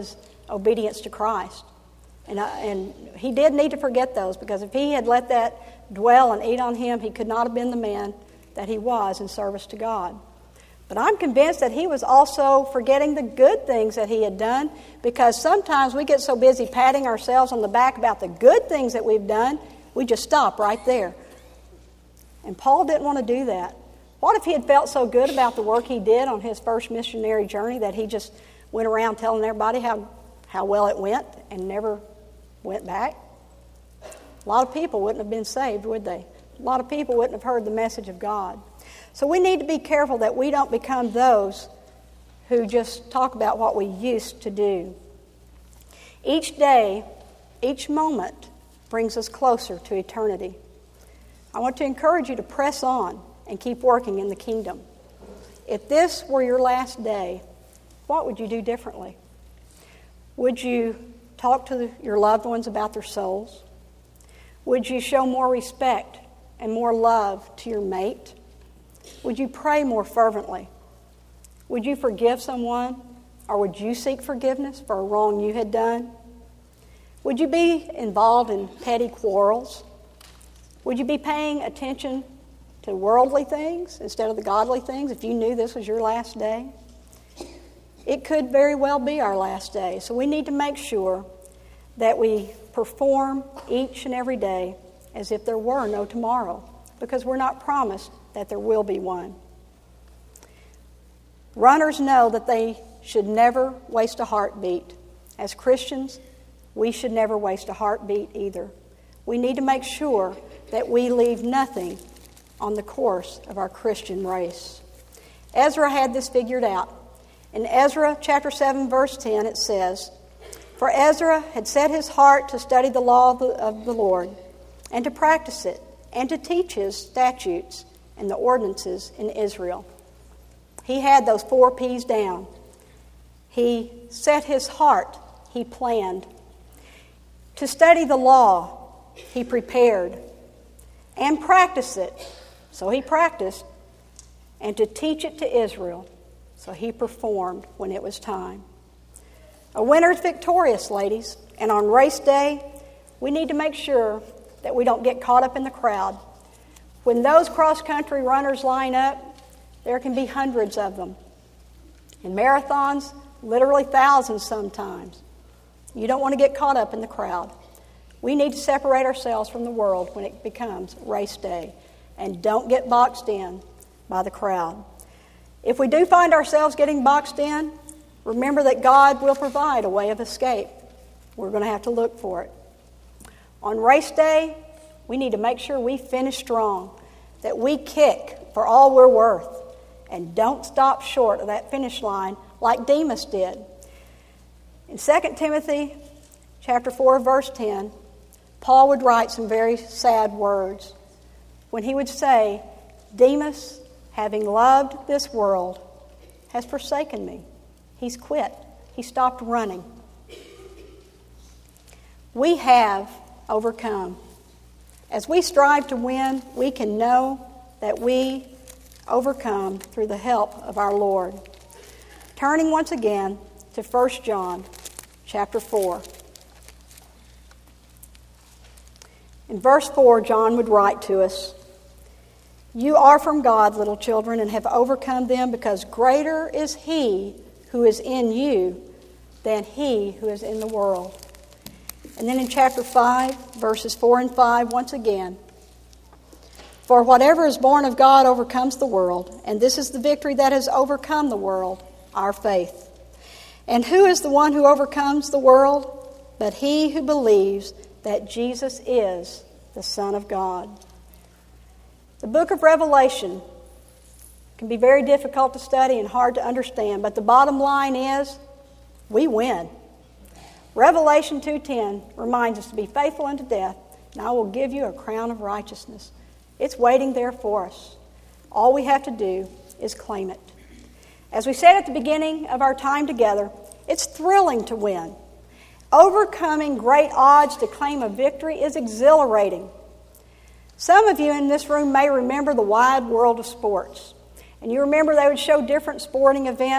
obedience to Christ. And, I, and he did need to forget those, because if he had let that dwell and eat on him, he could not have been the man that he was in service to God. But I'm convinced that he was also forgetting the good things that he had done, because sometimes we get so busy patting ourselves on the back about the good things that we've done, we just stop right there. And Paul didn't want to do that. What if he had felt so good about the work he did on his first missionary journey that he just went around telling everybody how, how well it went and never went back? A lot of people wouldn't have been saved, would they? A lot of people wouldn't have heard the message of God. So we need to be careful that we don't become those who just talk about what we used to do. Each day, each moment brings us closer to eternity. I want to encourage you to press on and keep working in the kingdom. If this were your last day, what would you do differently? Would you talk to the, your loved ones about their souls? Would you show more respect and more love to your mate? Would you pray more fervently? Would you forgive someone, or would you seek forgiveness for a wrong you had done? Would you be involved in petty quarrels? Would you be paying attention to worldly things instead of the godly things if you knew this was your last day? It could very well be our last day, so we need to make sure that we perform each and every day as if there were no tomorrow, because we're not promised that there will be one. Runners know that they should never waste a heartbeat. As Christians, we should never waste a heartbeat either. We need to make sure that we leave nothing on the course of our Christian race. Ezra had this figured out. In Ezra chapter seven, verse ten, it says, "For Ezra had set his heart to study the law of the, of the Lord, and to practice it, and to teach his statutes and the ordinances in Israel." He had those four P's down. He set his heart, he planned. To study the law, he prepared. And practice it, so he practiced. And to teach it to Israel, so he performed when it was time. A winner's victorious, ladies. And on race day, we need to make sure that we don't get caught up in the crowd. When those cross-country runners line up, there can be hundreds of them. In marathons, literally thousands sometimes. You don't want to get caught up in the crowd. We need to separate ourselves from the world when it becomes race day. And don't get boxed in by the crowd. If we do find ourselves getting boxed in, remember that God will provide a way of escape. We're going to have to look for it. On race day, we need to make sure we finish strong, that we kick for all we're worth, and don't stop short of that finish line like Demas did. In Second Timothy chapter four, verse ten, Paul would write some very sad words when he would say, "Demas, having loved this world, has forsaken me." He's quit. He stopped running. We have overcome. As we strive to win, we can know that we overcome through the help of our Lord. Turning once again to First John chapter four. In verse four, John would write to us, "You are from God, little children, and have overcome them, because greater is He who is in you than he who is in the world." And then in chapter five, verses four and five, once again, "For whatever is born of God overcomes the world, and this is the victory that has overcome the world, our faith. And who is the one who overcomes the world? But he who believes that Jesus is the Son of God." The book of Revelation can be very difficult to study and hard to understand, but the bottom line is, we win. Revelation two ten reminds us to be faithful unto death, and I will give you a crown of righteousness. It's waiting there for us. All we have to do is claim it. As we said at the beginning of our time together, it's thrilling to win. Overcoming great odds to claim a victory is exhilarating. Some of you in this room may remember the wide world of sports. And you remember they would show different sporting events,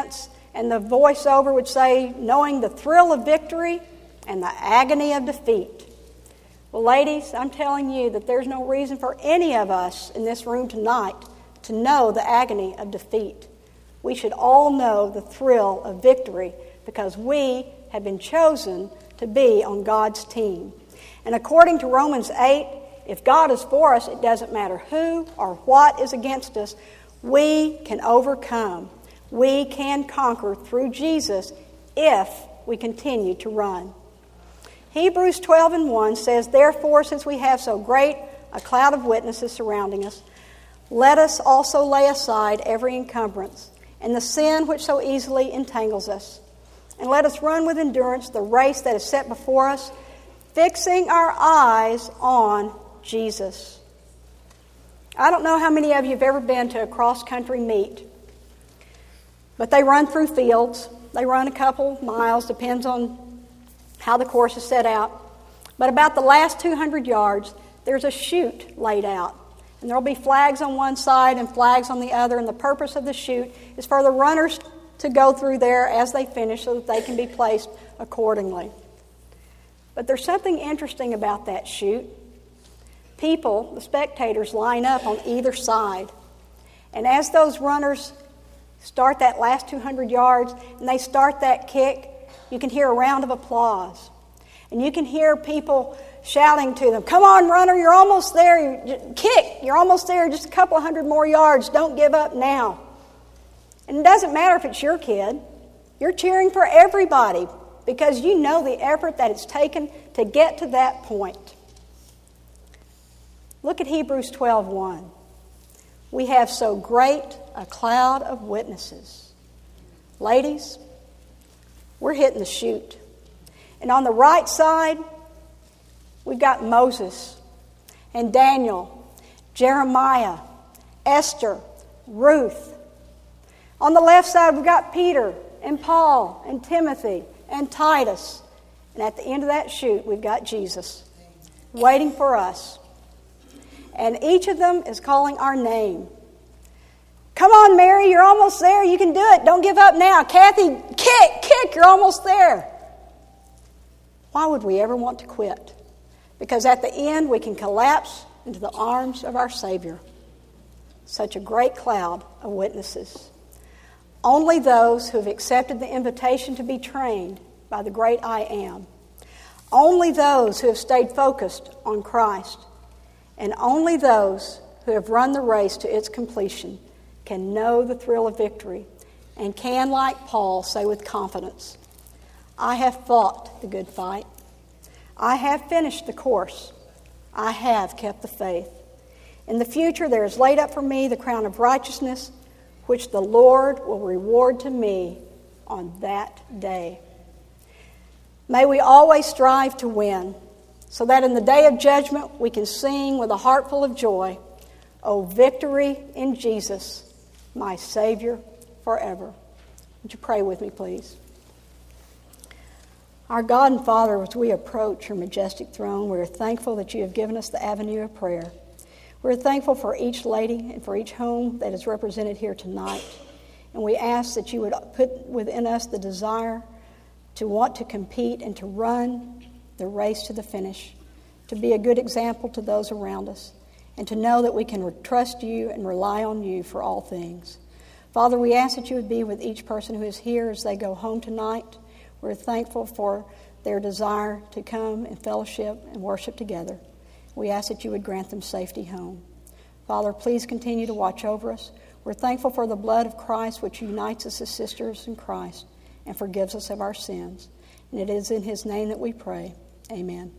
and the voiceover would say, knowing the thrill of victory and the agony of defeat. Well, ladies, I'm telling you that there's no reason for any of us in this room tonight to know the agony of defeat. We should all know the thrill of victory because we have been chosen to be on God's team. And according to Romans eight, if God is for us, it doesn't matter who or what is against us, we can overcome. We can conquer through Jesus if we continue to run. Hebrews twelve and one says, therefore, since we have so great a cloud of witnesses surrounding us, let us also lay aside every encumbrance and the sin which so easily entangles us. And let us run with endurance the race that is set before us, fixing our eyes on Jesus. I don't know how many of you have ever been to a cross-country meet, but they run through fields. They run a couple miles, depends on how the course is set out. But about the last two hundred yards, there's a chute laid out. And there will be flags on one side and flags on the other. And the purpose of the chute is for the runners to go through there as they finish so that they can be placed accordingly. But there's something interesting about that chute. People, the spectators, line up on either side. And as those runners start that last two hundred yards and they start that kick, you can hear a round of applause. And you can hear people shouting to them, come on, runner, you're almost there. You, kick, you're almost there. Just a couple of hundred more yards. Don't give up now. And it doesn't matter if it's your kid. You're cheering for everybody because you know the effort that it's taken to get to that point. Look at Hebrews twelve one. We have so great a cloud of witnesses. Ladies, we're hitting the chute. And on the right side, we've got Moses and Daniel, Jeremiah, Esther, Ruth. On the left side, we've got Peter and Paul and Timothy and Titus. And at the end of that chute, we've got Jesus waiting for us. And each of them is calling our name. Come on, Mary, you're almost there. You can do it. Don't give up now. Kathy, kick, kick, you're almost there. Why would we ever want to quit? Because at the end, we can collapse into the arms of our Savior. Such a great cloud of witnesses. Only those who have accepted the invitation to be trained by the great I Am. Only those who have stayed focused on Christ. And only those who have run the race to its completion can know the thrill of victory and can, like Paul, say with confidence, I have fought the good fight. I have finished the course. I have kept the faith. In the future there is laid up for me the crown of righteousness, which the Lord will reward to me on that day. May we always strive to win, so that in the day of judgment we can sing with a heart full of joy, O victory in Jesus, my Savior forever. Would you pray with me, please? Our God and Father, as we approach your majestic throne, we are thankful that you have given us the avenue of prayer. We're thankful for each lady and for each home that is represented here tonight. And we ask that you would put within us the desire to want to compete and to run the race to the finish, to be a good example to those around us, and to know that we can trust you and rely on you for all things. Father, we ask that you would be with each person who is here as they go home tonight. We're thankful for their desire to come and fellowship and worship together. We ask that you would grant them safety home. Father, please continue to watch over us. We're thankful for the blood of Christ, which unites us as sisters in Christ and forgives us of our sins. And it is in his name that we pray. Amen.